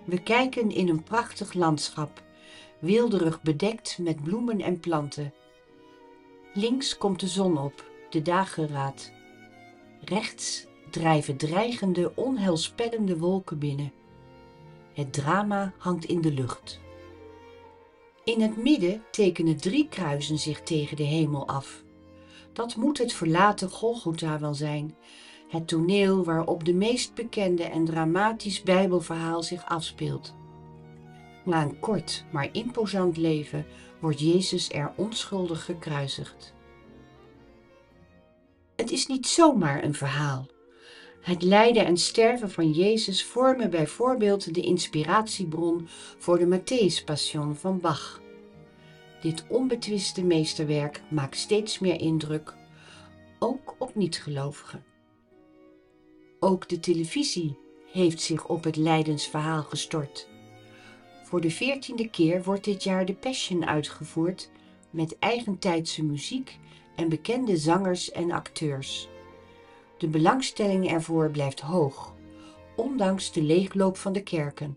We kijken in een prachtig landschap, weelderig bedekt met bloemen en planten. Links komt de zon op, de dageraad. Rechts drijven dreigende, onheilspellende wolken binnen. Het drama hangt in de lucht. In het midden tekenen 3 kruisen zich tegen de hemel af. Dat moet het verlaten Golgotha wel zijn, het toneel waarop de meest bekende en dramatisch Bijbelverhaal zich afspeelt. Na een kort maar imposant leven wordt Jezus er onschuldig gekruisigd. Het is niet zomaar een verhaal. Het lijden en sterven van Jezus vormen bijvoorbeeld de inspiratiebron voor de Matthäus-passion van Bach. Dit onbetwiste meesterwerk maakt steeds meer indruk, ook op niet-gelovigen. Ook de televisie heeft zich op het lijdensverhaal gestort. Voor de 14e keer wordt dit jaar de Passion uitgevoerd met eigentijdse muziek en bekende zangers en acteurs. De belangstelling ervoor blijft hoog, ondanks de leegloop van de kerken.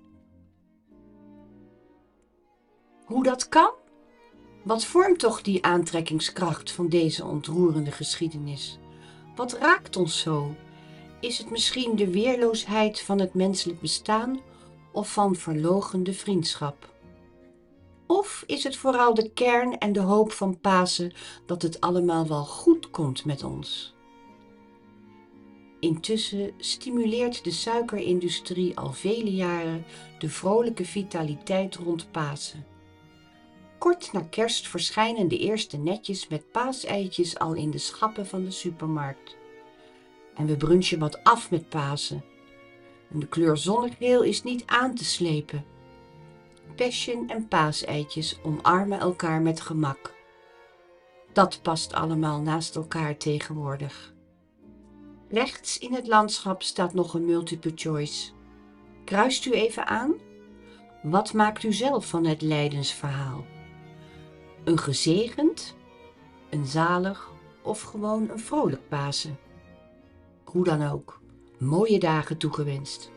Hoe dat kan? Wat vormt toch die aantrekkingskracht van deze ontroerende geschiedenis? Wat raakt ons zo? Is het misschien de weerloosheid van het menselijk bestaan of van verloochende vriendschap? Of is het vooral de kern en de hoop van Pasen dat het allemaal wel goed komt met ons? Intussen stimuleert de suikerindustrie al vele jaren de vrolijke vitaliteit rond Pasen. Kort na kerst verschijnen de eerste netjes met paaseitjes al in de schappen van de supermarkt. En we brunchen wat af met Pasen. En de kleur zonnegeel is niet aan te slepen. Passion en paaseitjes omarmen elkaar met gemak. Dat past allemaal naast elkaar tegenwoordig. Rechts in het landschap staat nog een multiple choice. Kruist u even aan? Wat maakt u zelf van het lijdensverhaal? Een gezegend, een zalig of gewoon een vrolijk Pasen? Hoe dan ook, mooie dagen toegewenst.